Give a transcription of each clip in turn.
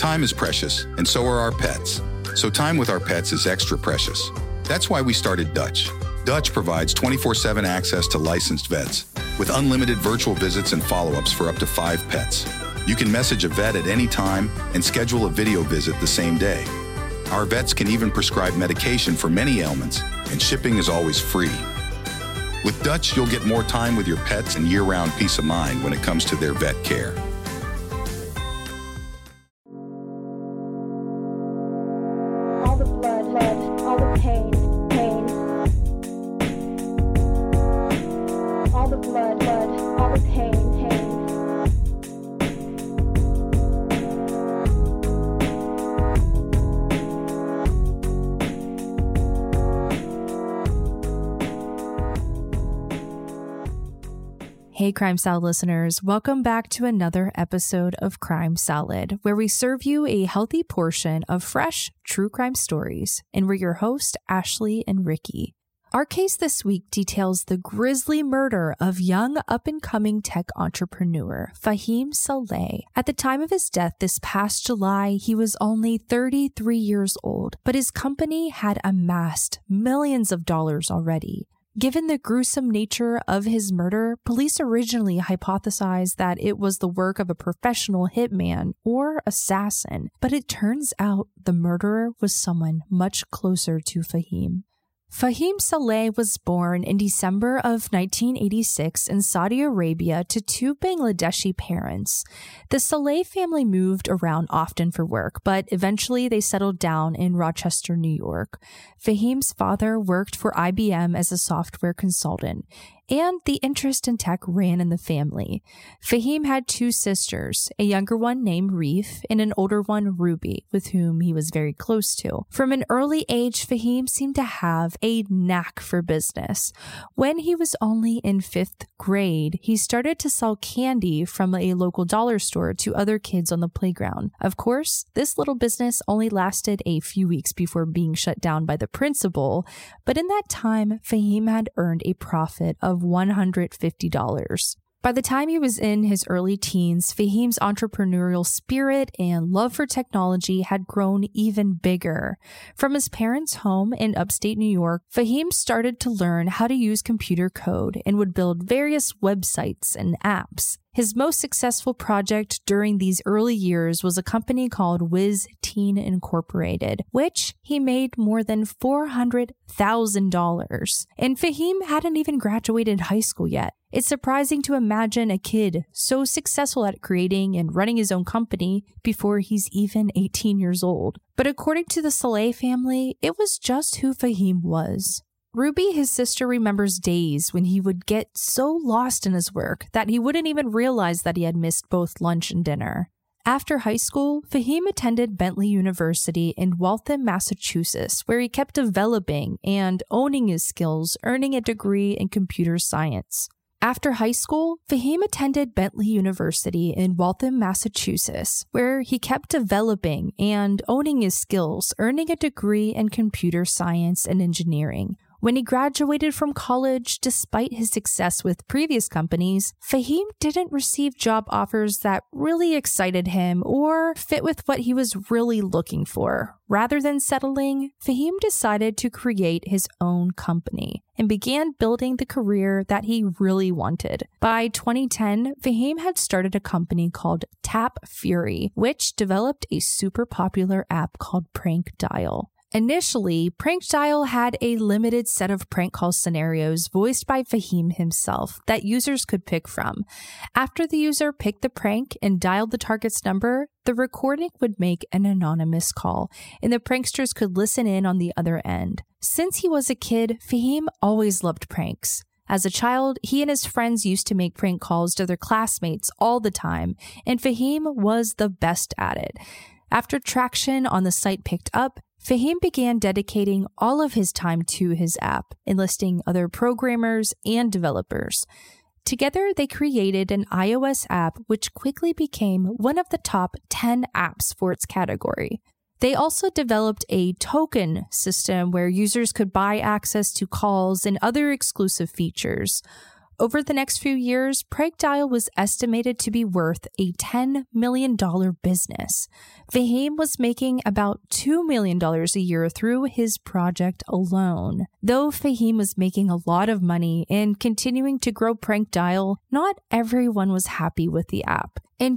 Time is precious, and so are our pets. So time with our pets is extra precious. That's why we started Dutch. Dutch provides 24/7 access to licensed vets, with unlimited virtual visits and follow-ups for up to 5 pets. You can message a vet at any time and schedule a video visit the same day. Our vets can even prescribe medication for many ailments, and shipping is always free. With Dutch, you'll get more time with your pets and year-round peace of mind when it comes to their vet care. All the blood, all the pain. All the blood, all the pain. Hey Crime Salad listeners, welcome back to another episode of Crime Salad, where we serve you a healthy portion of fresh true crime stories, and we're your hosts, Ashley and Ricky. Our case this week details the grisly murder of young up-and-coming tech entrepreneur Fahim Saleh. At the time of his death this past July, he was only 33 years old, but his company had amassed millions of dollars already. Given the gruesome nature of his murder, police originally hypothesized that it was the work of a professional hitman or assassin, but it turns out the murderer was someone much closer to Fahim. Fahim Saleh was born in December of 1986 in Saudi Arabia to 2 Bangladeshi parents. The Saleh family moved around often for work, but eventually they settled down in Rochester, New York. Fahim's father worked for IBM as a software consultant, and the interest in tech ran in the family. Fahim had 2 sisters, a younger one named Reef and an older one, Ruby, with whom he was very close to. From an early age, Fahim seemed to have a knack for business. When he was only in 5th grade, he started to sell candy from a local dollar store to other kids on the playground. Of course, this little business only lasted a few weeks before being shut down by the principal, but in that time, Fahim had earned a profit of $150. By the time he was in his early teens, Fahim's entrepreneurial spirit and love for technology had grown even bigger. From his parents' home in upstate New York, Fahim started to learn how to use computer code and would build various websites and apps. His most successful project during these early years was a company called Whiz Teen Incorporated, which he made more than $400,000. And Fahim hadn't even graduated high school yet. It's surprising to imagine a kid so successful at creating and running his own company before he's even 18 years old. But according to the Saleh family, it was just who Fahim was. Ruby, his sister, remembers days when he would get so lost in his work that he wouldn't even realize that he had missed both lunch and dinner. After high school, Fahim attended Bentley University in Waltham, Massachusetts, where he kept developing and owning his skills, earning a degree in computer science. After high school, Fahim attended Bentley University in Waltham, Massachusetts, where he kept developing and owning his skills, earning a degree in computer science and engineering. When he graduated from college, despite his success with previous companies, Fahim didn't receive job offers that really excited him or fit with what he was really looking for. Rather than settling, Fahim decided to create his own company and began building the career that he really wanted. By 2010, Fahim had started a company called Tap Fury, which developed a super popular app called Prank Dial. Initially, Prank Dial had a limited set of prank call scenarios voiced by Fahim himself that users could pick from. After the user picked the prank and dialed the target's number, the recording would make an anonymous call, and the pranksters could listen in on the other end. Since he was a kid, Fahim always loved pranks. As a child, he and his friends used to make prank calls to their classmates all the time, and Fahim was the best at it. After traction on the site picked up, Fahim began dedicating all of his time to his app, enlisting other programmers and developers. Together, they created an iOS app which quickly became one of the top 10 apps for its category. They also developed a token system where users could buy access to calls and other exclusive features. over the next few years, PrankDial was estimated to be worth a $10 million business. Fahim was making about $2 million a year through his project alone. Though Fahim was making a lot of money and continuing to grow PrankDial, not everyone was happy with the app. In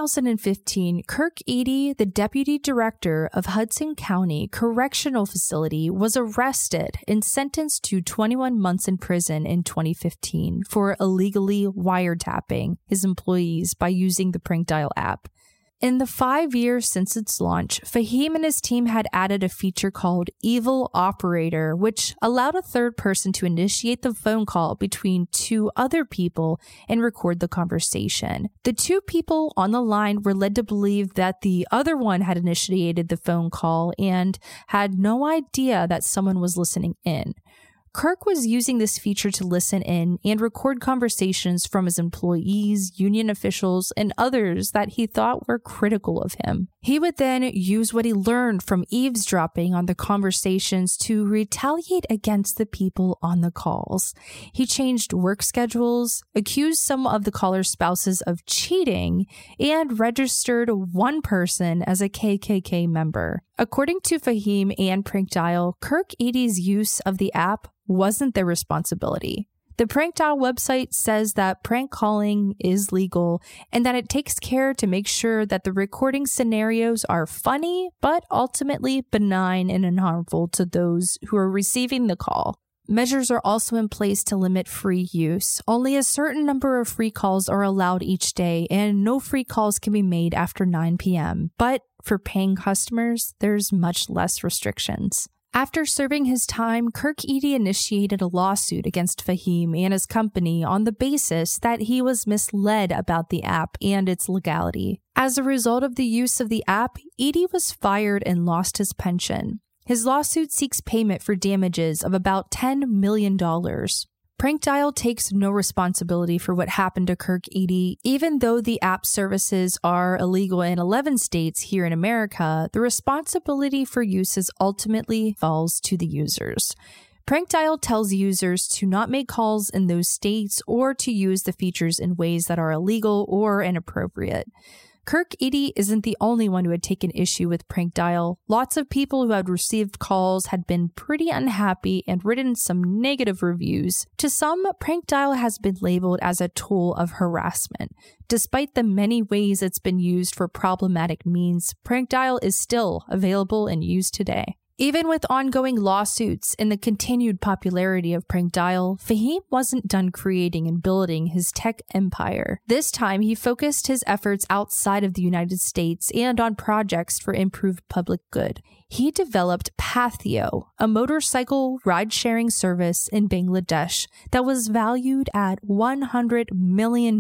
2015, Kirk Eady, the deputy director of Hudson County Correctional Facility, was arrested and sentenced to 21 months in prison in 2015 for illegally wiretapping his employees by using the PrankDial app. In the 5 years since its launch, Fahim and his team had added a feature called Evil Operator, which allowed a third person to initiate the phone call between two other people and record the conversation. The two people on the line were led to believe that the other one had initiated the phone call and had no idea that someone was listening in. Kirk was using this feature to listen in and record conversations from his employees, union officials, and others that he thought were critical of him. He would then use what he learned from eavesdropping on the conversations to retaliate against the people on the calls. He changed work schedules, accused some of the caller's spouses of cheating, and registered one person as a KKK member. According to Fahim and PrankDial, Kirk Eady's use of the app wasn't their responsibility. The PrankDial website says that prank calling is legal and that it takes care to make sure that the recording scenarios are funny, but ultimately benign and unharmful to those who are receiving the call. Measures are also in place to limit free use. Only a certain number of free calls are allowed each day, and no free calls can be made after 9 p.m. But for paying customers, there's much less restrictions. After serving his time, Kirk Eady initiated a lawsuit against Fahim and his company on the basis that he was misled about the app and its legality. As a result of the use of the app, Eady was fired and lost his pension. His lawsuit seeks payment for damages of about $10 million. PrankDial takes no responsibility for what happened to Kirk Eady. Even though the app services are illegal in 11 states here in America, the responsibility for uses ultimately falls to the users. PrankDial tells users to not make calls in those states or to use the features in ways that are illegal or inappropriate. Kirk Eady isn't the only one who had taken issue with PrankDial. Lots of people who had received calls had been pretty unhappy and written some negative reviews. To some, PrankDial has been labeled as a tool of harassment. Despite the many ways it's been used for problematic means, PrankDial is still available and used today. Even with ongoing lawsuits and the continued popularity of PrankDial, Fahim wasn't done creating and building his tech empire. This time, he focused his efforts outside of the United States and on projects for improved public good. He developed Pathio, a motorcycle ride-sharing service in Bangladesh that was valued at $100 million.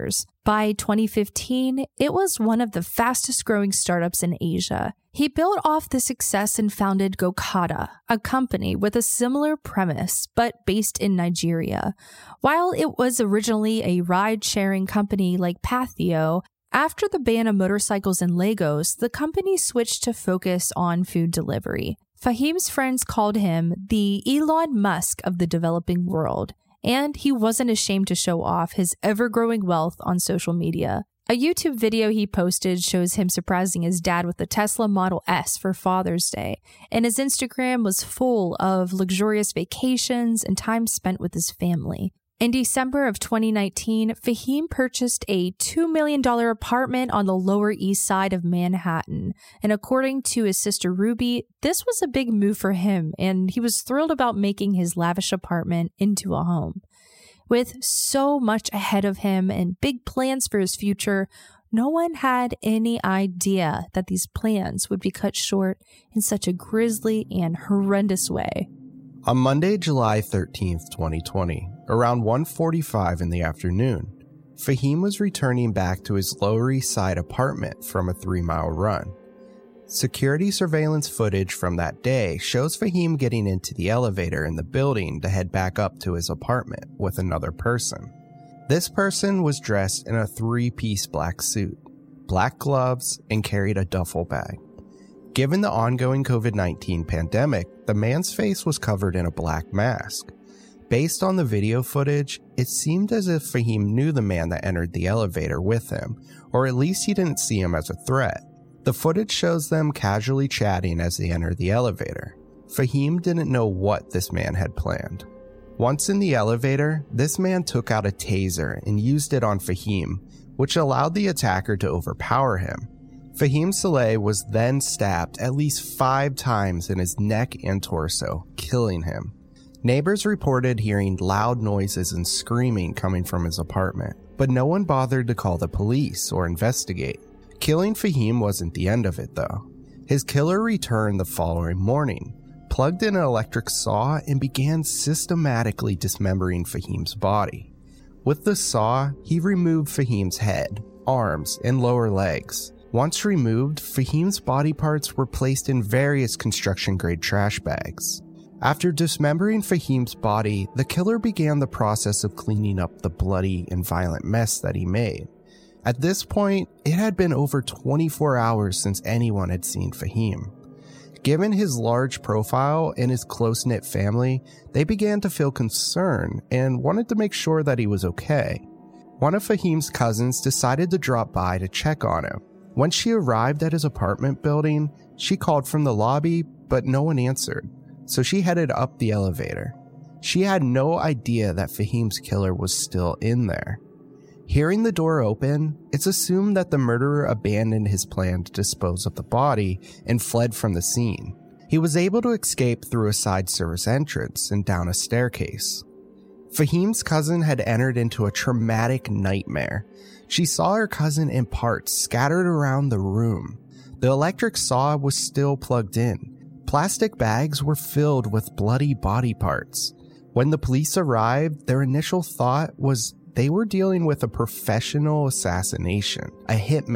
By 2015, it was one of the fastest-growing startups in Asia. He built off the success and founded Gokada, a company with a similar premise, but based in Nigeria. While it was originally a ride-sharing company like Pathio, after the ban of motorcycles in Lagos, the company switched to focus on food delivery. Fahim's friends called him the Elon Musk of the developing world, and he wasn't ashamed to show off his ever-growing wealth on social media. A YouTube video he posted shows him surprising his dad with the Tesla Model S for Father's Day, and his Instagram was full of luxurious vacations and time spent with his family. In December of 2019, Fahim purchased a $2 million apartment on the Lower East Side of Manhattan, and according to his sister Ruby, this was a big move for him, and he was thrilled about making his lavish apartment into a home. With so much ahead of him and big plans for his future, no one had any idea that these plans would be cut short in such a grisly and horrendous way. On Monday, July 13th, 2020, around 1:45 in the afternoon, Fahim was returning back to his Lower East Side apartment from a 3-mile run. Security surveillance footage from that day shows Fahim getting into the elevator in the building to head back up to his apartment with another person. This person was dressed in a 3-piece black suit, black gloves, and carried a duffel bag. Given the ongoing COVID-19 pandemic, the man's face was covered in a black mask. Based on the video footage, it seemed as if Fahim knew the man that entered the elevator with him, or at least he didn't see him as a threat. The footage shows them casually chatting as they enter the elevator. Fahim didn't know what this man had planned. Once in the elevator, this man took out a taser and used it on Fahim, which allowed the attacker to overpower him. Fahim Saleh was then stabbed at least 5 times in his neck and torso, killing him. Neighbors reported hearing loud noises and screaming coming from his apartment, but no one bothered to call the police or investigate. Killing Fahim wasn't the end of it though. His killer returned the following morning, plugged in an electric saw, and began systematically dismembering Fahim's body. With the saw, he removed Fahim's head, arms, and lower legs. Once removed, Fahim's body parts were placed in various construction-grade trash bags. After dismembering Fahim's body, the killer began the process of cleaning up the bloody and violent mess that he made. At this point, it had been over 24 hours since anyone had seen Fahim. Given his large profile and his close-knit family, they began to feel concerned and wanted to make sure that he was okay. One of Fahim's cousins decided to drop by to check on him. When she arrived at his apartment building, she called from the lobby, but no one answered, so she headed up the elevator. She had no idea that Fahim's killer was still in there. Hearing the door open, it's assumed that the murderer abandoned his plan to dispose of the body and fled from the scene. He was able to escape through a side service entrance and down a staircase. Fahim's cousin had entered into a traumatic nightmare. She saw her cousin in parts scattered around the room. The electric saw was still plugged in. Plastic bags were filled with bloody body parts. When the police arrived, their initial thought was they were dealing with a professional assassination, a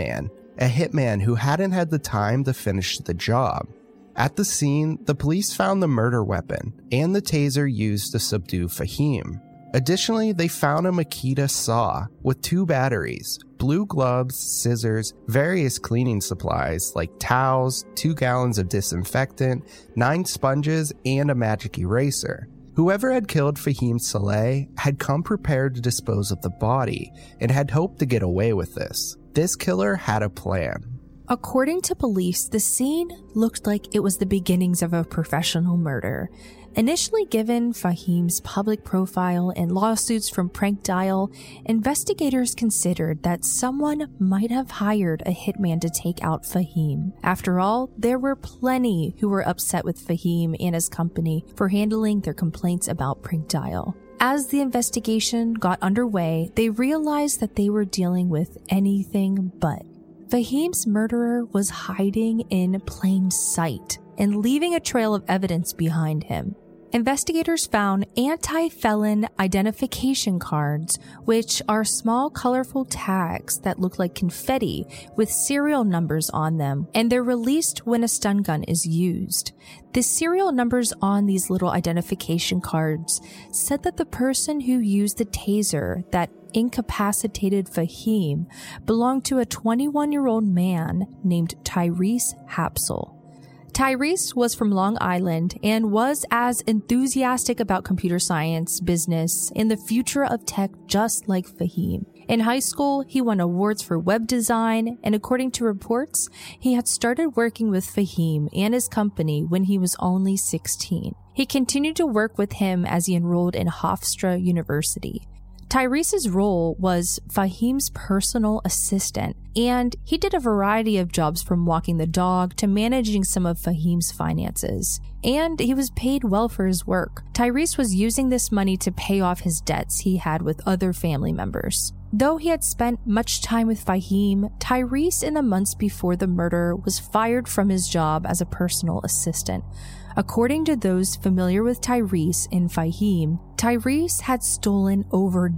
hitman who hadn't had the time to finish the job. At the scene, the police found the murder weapon and the taser used to subdue Fahim. Additionally, they found a Makita saw with 2 batteries, blue gloves, scissors, various cleaning supplies like towels, 2 gallons of disinfectant, 9 sponges, and a magic eraser. Whoever had killed Fahim Saleh had come prepared to dispose of the body and had hoped to get away with this. This killer had a plan. According to police, the scene looked like it was the beginnings of a professional murder. Initially given Fahim's public profile and lawsuits from Prank Dial, investigators considered that someone might have hired a hitman to take out Fahim. After all, there were plenty who were upset with Fahim and his company for handling their complaints about Prank Dial. As the investigation got underway, they realized that they were dealing with anything but. Fahim's murderer was hiding in plain sight and leaving a trail of evidence behind him. Investigators found anti-felon identification cards, which are small colorful tags that look like confetti with serial numbers on them, and they're released when a stun gun is used. The serial numbers on these little identification cards said that the person who used the taser that incapacitated Fahim belonged to a 21-year-old man named Tyrese Hapsel. Tyrese was from Long Island and was as enthusiastic about computer science, business, and the future of tech just like Fahim. In high school, he won awards for web design, and according to reports, he had started working with Fahim and his company when he was only 16. He continued to work with him as he enrolled in Hofstra University. Tyrese's role was Fahim's personal assistant, and he did a variety of jobs from walking the dog to managing some of Fahim's finances. And he was paid well for his work. Tyrese was using this money to pay off his debts he had with other family members. Though he had spent much time with Fahim, Tyrese in the months before the murder was fired from his job as a personal assistant. According to those familiar with Tyrese and Fahim, Tyrese had stolen over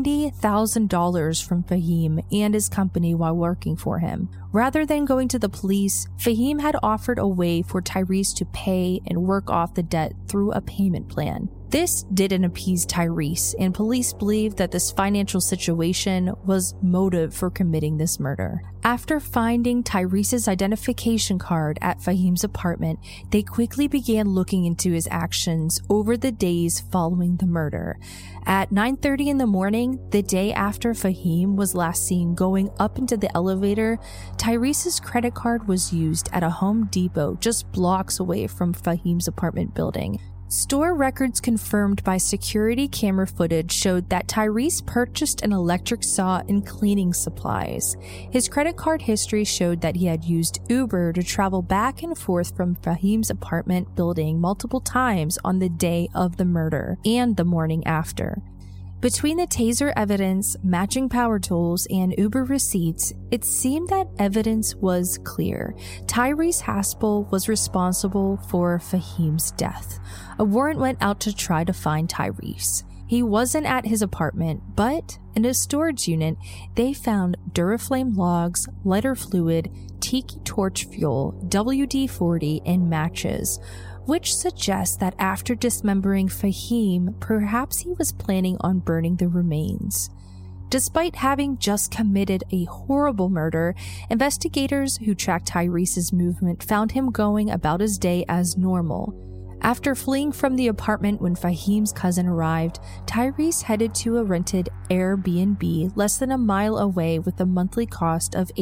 $90,000 from Fahim and his company while working for him. Rather than going to the police, Fahim had offered a way for Tyrese to pay and work off the debt through a payment plan. This didn't appease Tyrese, and police believe that this financial situation was motive for committing this murder. After finding Tyrese's identification card at Fahim's apartment, they quickly began looking into his actions over the days following the murder. At 9:30 in the morning, the day after Fahim was last seen going up into the elevator, Tyrese's credit card was used at a Home Depot just blocks away from Fahim's apartment building. Store records confirmed by security camera footage showed that Tyrese purchased an electric saw and cleaning supplies. His credit card history showed that he had used Uber to travel back and forth from Fahim's apartment building multiple times on the day of the murder and the morning after. Between the taser evidence, matching power tools, and Uber receipts, it seemed that evidence was clear. Tyrese Haspel was responsible for Fahim's death. A warrant went out to try to find Tyrese. He wasn't at his apartment, but in a storage unit, they found Duraflame logs, lighter fluid, tiki torch fuel, WD-40, and matches, which suggests that after dismembering Fahim, perhaps he was planning on burning the remains. Despite having just committed a horrible murder, investigators who tracked Tyrese's movement found him going about his day as normal. After fleeing from the apartment when Fahim's cousin arrived, Tyrese headed to a rented Airbnb less than a mile away with a monthly cost of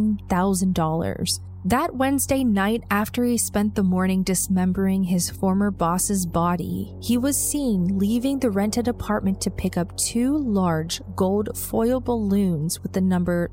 $18,000. That Wednesday night, after he spent the morning dismembering his former boss's body, he was seen leaving the rented apartment to pick up 2 large gold foil balloons with the number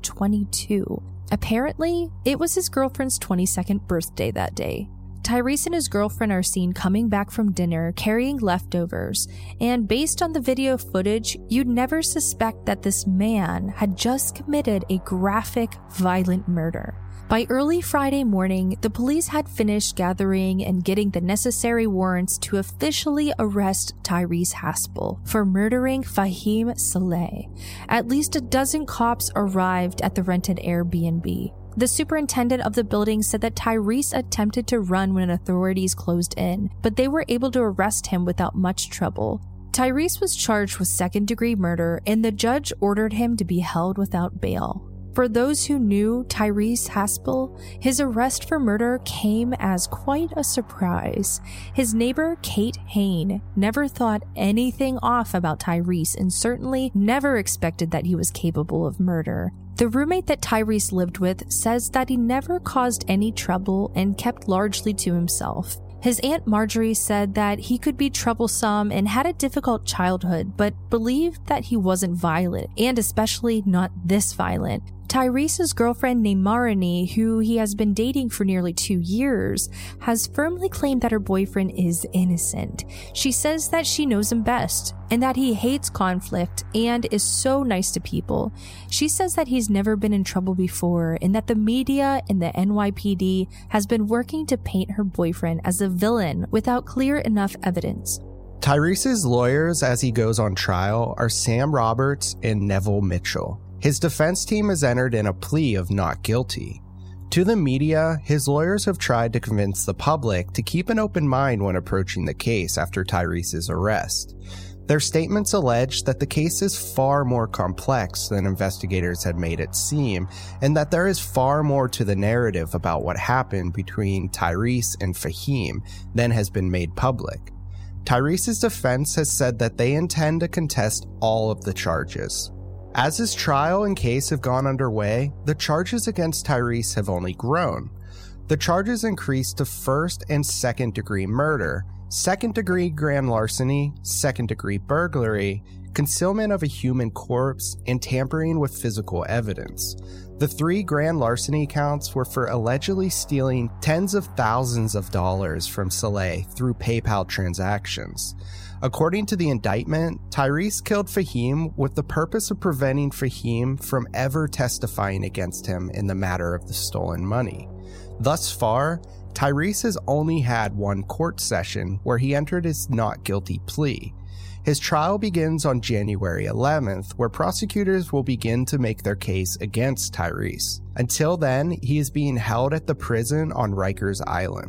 22. Apparently, it was his girlfriend's 22nd birthday that day. Tyrese and his girlfriend are seen coming back from dinner carrying leftovers, and based on the video footage, you'd never suspect that this man had just committed a graphic, violent murder. By early Friday morning, the police had finished gathering and getting the necessary warrants to officially arrest Tyrese Haspel for murdering Fahim Saleh. At least a dozen cops arrived at the rented Airbnb. The superintendent of the building said that Tyrese attempted to run when authorities closed in, but they were able to arrest him without much trouble. Tyrese was charged with second-degree murder, and the judge ordered him to be held without bail. For those who knew Tyrese Haspel, his arrest for murder came as quite a surprise. His neighbor, Kate Hain, never thought anything off about Tyrese and certainly never expected that he was capable of murder. The roommate that Tyrese lived with says that he never caused any trouble and kept largely to himself. His Aunt Marjorie said that he could be troublesome and had a difficult childhood, but believed that he wasn't violent, and especially not this violent. Tyrese's girlfriend Neymarani, who he has been dating for nearly 2 years, has firmly claimed that her boyfriend is innocent. She says that she knows him best and that he hates conflict and is so nice to people. She says that he's never been in trouble before and that the media and the NYPD has been working to paint her boyfriend as a villain without clear enough evidence. Tyrese's lawyers as he goes on trial are Sam Roberts and Neville Mitchell. His defense team has entered in a plea of not guilty. To the media, his lawyers have tried to convince the public to keep an open mind when approaching the case after Tyrese's arrest. Their statements allege that the case is far more complex than investigators had made it seem, and that there is far more to the narrative about what happened between Tyrese and Fahim than has been made public. Tyrese's defense has said that they intend to contest all of the charges. As his trial and case have gone underway, the charges against Tyrese have only grown. The charges increased to first and second degree murder, second degree grand larceny, second degree burglary, concealment of a human corpse, and tampering with physical evidence. The 3 grand larceny counts were for allegedly stealing tens of thousands of dollars from Saleh through PayPal transactions. According to the indictment, Tyrese killed Fahim with the purpose of preventing Fahim from ever testifying against him in the matter of the stolen money. Thus far, Tyrese has only had one court session where he entered his not guilty plea. His trial begins on January 11th, where prosecutors will begin to make their case against Tyrese. Until then, he is being held at the prison on Rikers Island.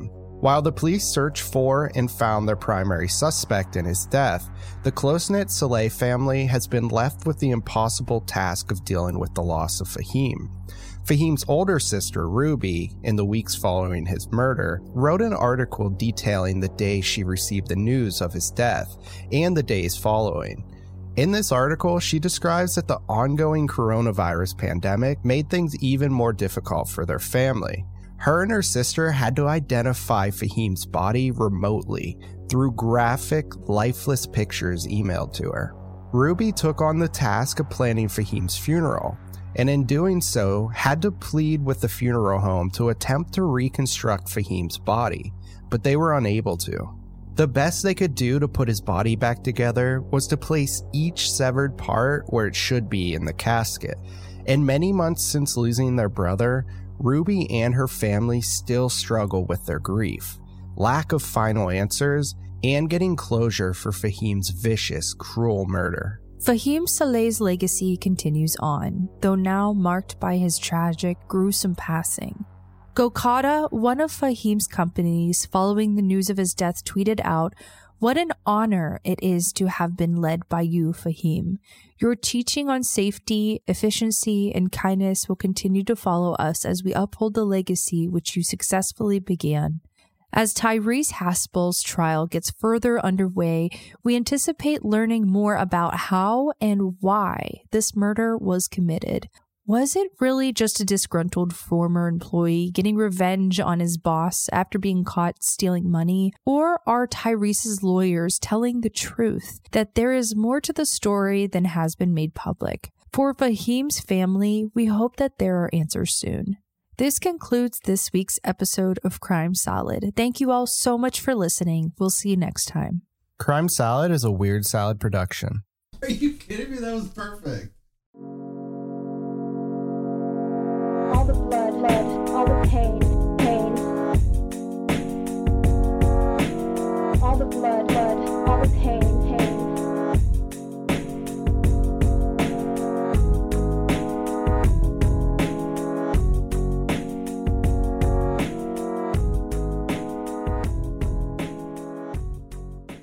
While the police searched for and found their primary suspect in his death, the close-knit Saleh family has been left with the impossible task of dealing with the loss of Fahim. Fahim's older sister, Ruby, in the weeks following his murder, wrote an article detailing the day she received the news of his death and the days following. In this article, she describes that the ongoing coronavirus pandemic made things even more difficult for their family. Her and her sister had to identify Fahim's body remotely through graphic, lifeless pictures emailed to her. Ruby took on the task of planning Fahim's funeral, and in doing so, had to plead with the funeral home to attempt to reconstruct Fahim's body, but they were unable to. The best they could do to put his body back together was to place each severed part where it should be in the casket, and many months since losing their brother, Ruby and her family still struggle with their grief, lack of final answers, and getting closure for Fahim's vicious, cruel murder. Fahim Saleh's legacy continues on, though now marked by his tragic, gruesome passing. Gokada, one of Fahim's companies, following the news of his death, tweeted out, "What an honor it is to have been led by you, Fahim. Your teaching on safety, efficiency, and kindness will continue to follow us as we uphold the legacy which you successfully began." As Tyrese Haspel's trial gets further underway, we anticipate learning more about how and why this murder was committed. Was it really just a disgruntled former employee getting revenge on his boss after being caught stealing money? Or are Tyrese's lawyers telling the truth, that there is more to the story than has been made public? For Fahim's family, we hope that there are answers soon. This concludes this week's episode of Crime Salad. Thank you all so much for listening. We'll see you next time. Crime Salad is a Weird Salad production. Are you kidding me? That was perfect. All the blood, all the pain.